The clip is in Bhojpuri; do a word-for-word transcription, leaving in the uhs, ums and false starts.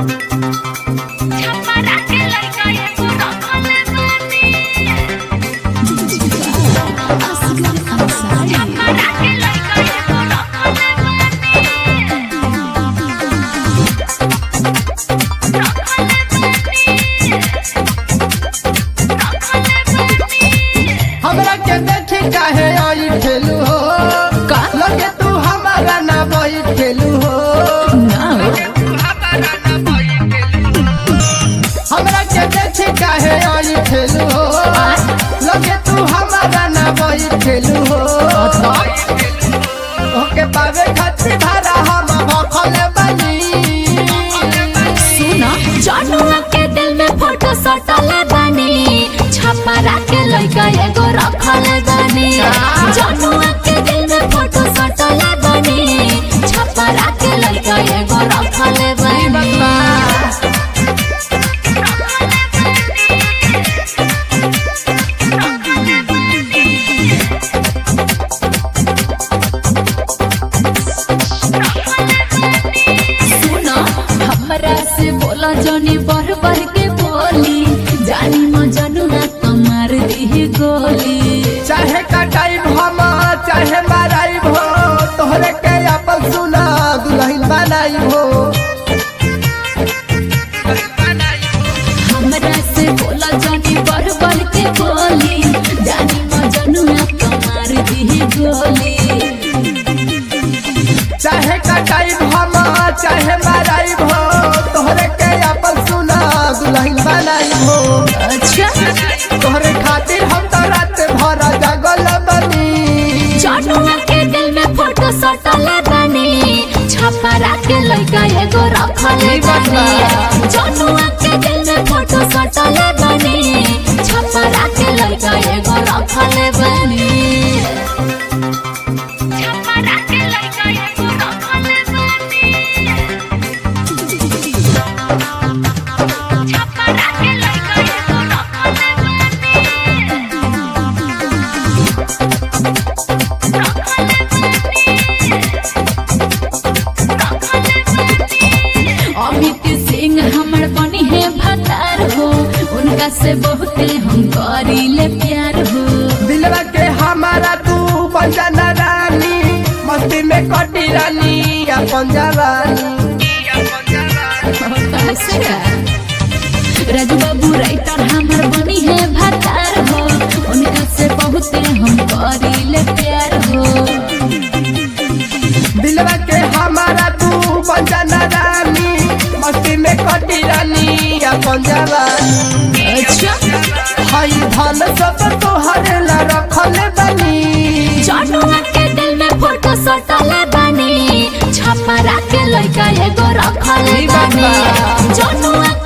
हमरा के देखी काहे आई खेलू हो का लगे तू हमारा ना बई खेलू हो हमरा के देखी काहे आई खेलू हो लगे तू हमारा ना बई खेलू हो ओके पावे खातिर भारा हम भखले बनी सुना जनुआ के दिल में फोटो सटले बानी छपरा के लइका एगो रखले बानी जनुआ के दिल में फोटो सटले बानी छपरा के लइका एगो रखले बानी सुना हमरा से बोला जनी बढ़ बढ़ के बोली जानी मजनुआ कमार दी गोली चाहे कटाई हम चाहे माराई हो तोहरे के अपन सुना दुल्हन बनाई हो हमरा से बोला जनी बढ़ बढ़ के बोली जानी मजनुआ कमार दी गोली चाहे कटाई हम चाहे माराई हो तोहरे के अपन सुना दुल्हन बनाई हो अच्छा तोहरे खातिर हम तो रात भर जागल बनी जनुआ के दिल में फोटो सटले बानी छपरा के लइका एगो रखले बानी जनुआ के दिल में फोटो सटले बानी छपरा के लइका एगो रखले बानी छपरा के लइका एगो रखले बानी छपरा के लइका एगो रखले अमित सिंह हमर बनी है भतार हो उनका से बहुते हम करीले प्यार हो दिलवा के हमारा तू बंजना रानी मस्ती में कटी रानी अपन जवानी कैसे का राजू बाबू राइटर हमर बनी है भतार हो उनका से बहुते हम करीले प्यार हो दिलवा के हमारा तू बंजना रानी मस्ती में कटी रानी अपन जवानी अच्छा हई धन सब तोहरे ला रखले बनी जनुआ के दिल में फोटो सटले बानी छपरा के लइका एगो रखले बानी जनुआ